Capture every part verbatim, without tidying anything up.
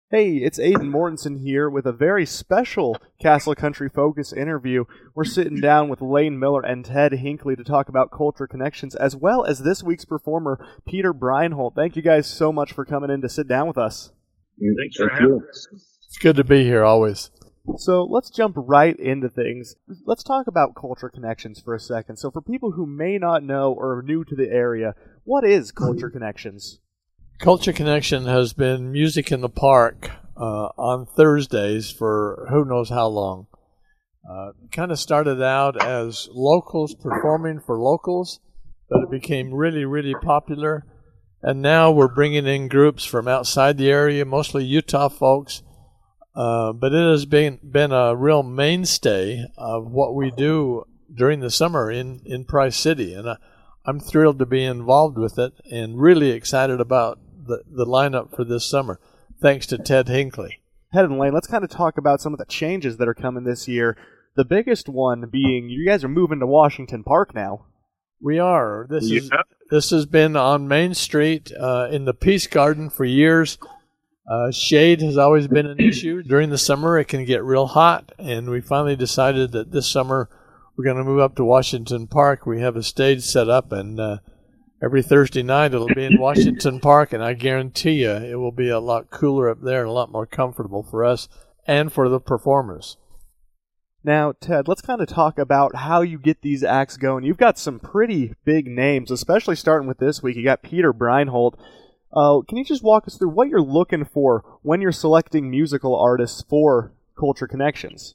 Hey, it's Aiden Mortensen here with a very special Castle Country Focus interview. We're sitting down with Lane Miller and Ted Hinckley to talk about Culture Connections, as well as this week's performer, Peter Breinholt. Thank you guys so much for coming in to sit down with us. Thanks for having us. It's good to be here always. So let's jump right into things. Let's talk about Culture Connections for a second. So for people who may not know or are new to the area, what is Culture Connections? Culture Connection has been music in the park uh, on Thursdays for who knows how long. Uh, kind of started out as locals performing for locals, but it became really, really popular. And now we're bringing in groups from outside the area, mostly Utah folks. Uh, but it has been been a real mainstay of what we do during the summer in, in Price City. And I, I'm thrilled to be involved with it and really excited about the, the lineup for this summer, thanks to Ted Hinckley. Ted and Lane, let's kind of talk about some of the changes that are coming this year. The biggest one being you guys are moving to Washington Park now. We are. This Yeah. is this has been on Main Street uh, in the Peace Garden for years. Uh, shade has always been an issue. During the summer, it can get real hot, and we finally decided that this summer we're going to move up to Washington Park. We have a stage set up, and uh, every Thursday night it'll be in Washington Park, and I guarantee you it will be a lot cooler up there and a lot more comfortable for us and for the performers. Now, Ted, let's kind of talk about how you get these acts going. You've got some pretty big names, especially starting with this week. You got Peter Breinholt. Uh, can you just walk us through what you're looking for when you're selecting musical artists for Culture Connections?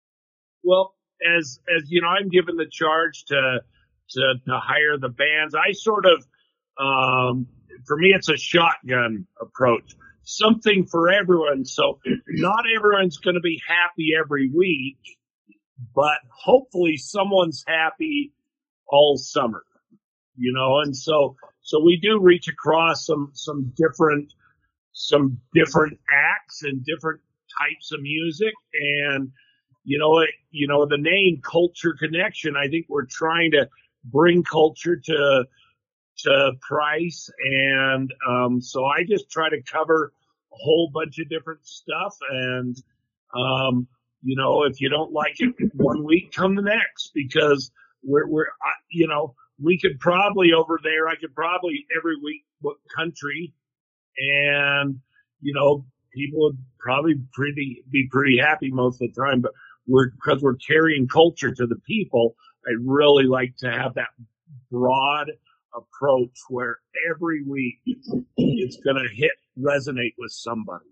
Well, as as you know, I'm given the charge to to, to hire the bands. I sort of, um, for me, it's a shotgun approach. Something for everyone. So not everyone's going to be happy every week, but hopefully someone's happy all summer. You know, and so so we do reach across some some different some different acts and different types of music, and you know it, you know the name Culture Connection. I think we're trying to bring culture to to Price, and um, so I just try to cover a whole bunch of different stuff, and um, you know if you don't like it one week, come the next, because we're we're uh, you know. We could probably over there, I could probably every week book country, and, you know, people would probably pretty be pretty happy most of the time, but we're, because we're carrying culture to the people, I'd really like to have that broad approach where every week it's going to hit, resonate with somebody.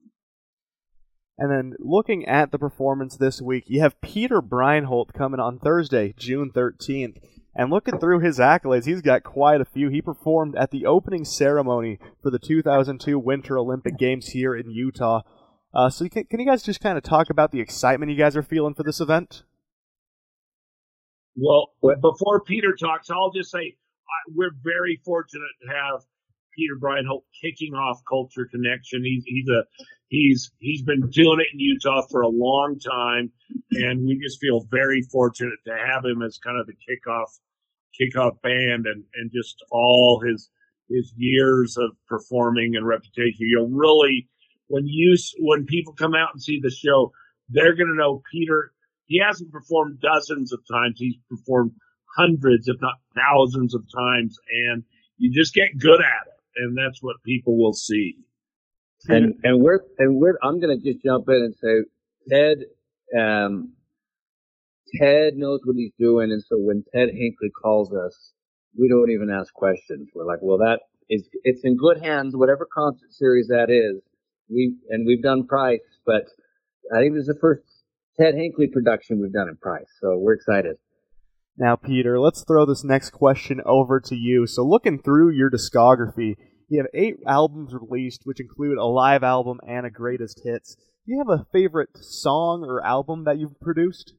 And then looking at the performance this week, you have Peter Breinholt coming on Thursday, June thirteenth. And looking through his accolades, he's got quite a few. He performed at the opening ceremony for the two thousand two Winter Olympic Games here in Utah. Uh, so can, can you guys just kind of talk about the excitement you guys are feeling for this event? Well, before Peter talks, I'll just say uh, we're very fortunate to have Peter Breinholt kicking off Culture Connection. He's he's a he's he's been doing it in Utah for a long time, and we just feel very fortunate to have him as kind of the kickoff kickoff band, and, and just all his his years of performing and reputation. You'll really, when you when people come out and see the show, they're going to know Peter. He hasn't performed dozens of times. He's performed hundreds, if not thousands of times, and you just get good at it. And that's what people will see. And and we're and we're I'm gonna just jump in and say Ted um Ted knows what he's doing, and so when Ted Hinckley calls us, we don't even ask questions. We're like, well, that is it's in good hands, whatever concert series that is. We and we've done Price, but I think this is the first Ted Hinckley production we've done in Price, so we're excited. Now, Peter, let's throw this next question over to you. So looking through your discography, you have eight albums released, which include a live album and a greatest hits. Do you have a favorite song or album that you've produced?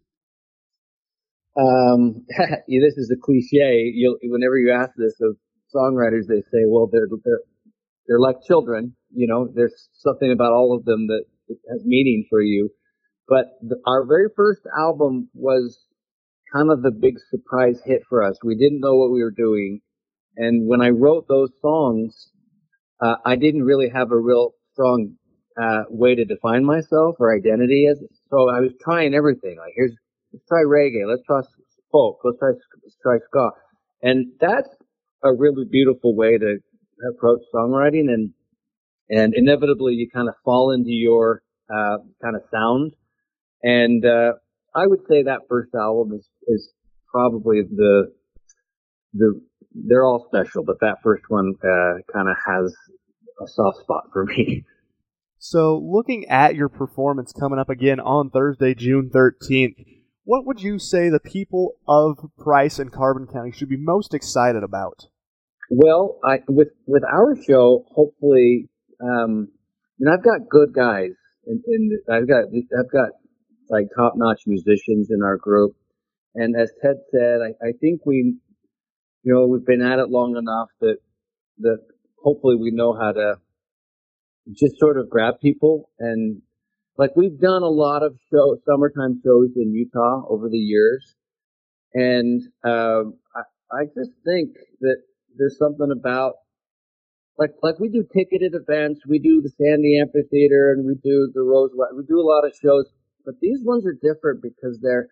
Um, yeah, this is a cliche. You'll, whenever you ask this of songwriters, they say, well, they're, they're, they're like children. You know, there's something about all of them that has meaning for you. But the, our very first album was kind of the big surprise hit for us. We didn't know what we were doing. And when I wrote those songs, uh, I didn't really have a real strong uh, way to define myself or identity as. So I was trying everything. Like, here's, let's try reggae. Let's try folk. Let's try, let's try ska. And that's a really beautiful way to approach songwriting. And, and inevitably you kind of fall into your, uh, kind of sound. And, uh, I would say that first album is, is probably the, the, they're all special, but that first one, uh, kind of has a soft spot for me. So, looking at your performance coming up again on Thursday, June thirteenth, what would you say the people of Price and Carbon County should be most excited about? Well, I, with with our show, hopefully, um, and I've got good guys, in, in I've got I've got like top notch musicians in our group, and as Ted said, I, I think we, you know, we've been at it long enough that that hopefully we know how to just sort of grab people. And like, we've done a lot of show summertime shows in Utah over the years, and um, I, I just think that there's something about like like we do ticketed events, we do the Sandy Amphitheater, and we do the Rose. We do a lot of shows, but these ones are different because they're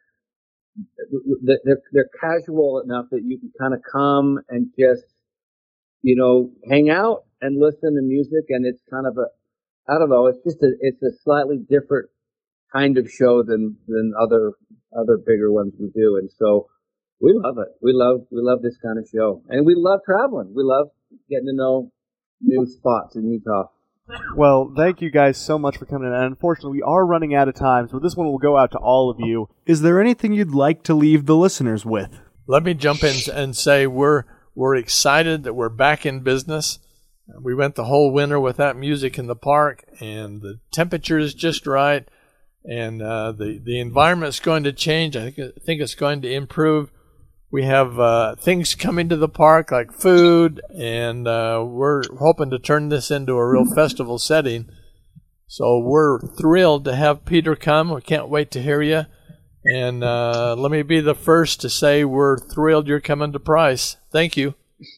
they're they're casual enough that you can kind of come and just, you know, hang out and listen to music, and it's kind of a, I don't know, it's just a, it's a slightly different kind of show than, than other, other bigger ones we do. And so we love it. We love, we love this kind of show, and we love traveling. We love getting to know new spots in Utah. Well, thank you guys so much for coming in. And unfortunately, we are running out of time, so this one will go out to all of you. Is there anything you'd like to leave the listeners with? Let me jump in and say we're we're excited that we're back in business. We went the whole winter without music in the park, and the temperature is just right, and uh, the the environment's going to change. I think I think it's going to improve. We have uh, things coming to the park like food, and uh, we're hoping to turn this into a real festival setting. So we're thrilled to have Peter come. We can't wait to hear you. And uh, let me be the first to say we're thrilled you're coming to Price. Thank you.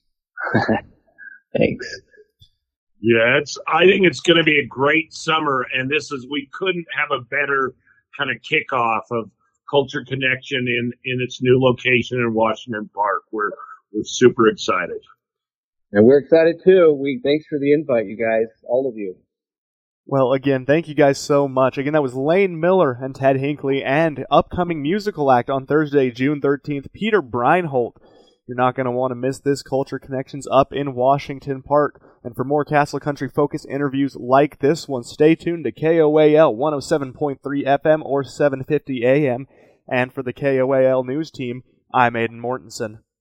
Thanks. Yeah, it's. I think it's going to be a great summer, and this is we couldn't have a better kind of kickoff of Culture Connection in, in its new location in Washington Park. We're we're super excited. And we're excited too. We thanks for the invite, you guys, all of you. Well, again, thank you guys so much. Again, that was Lane Miller and Ted Hinckley, and upcoming musical act on Thursday, June thirteenth, Peter Breinholt. You're not going to want to miss this Culture Connections up in Washington Park. And for more Castle Country focused interviews like this one, stay tuned to K O A L one oh seven point three F M or seven fifty A M. And for the K O A L news team, I'm Aidan Mortensen.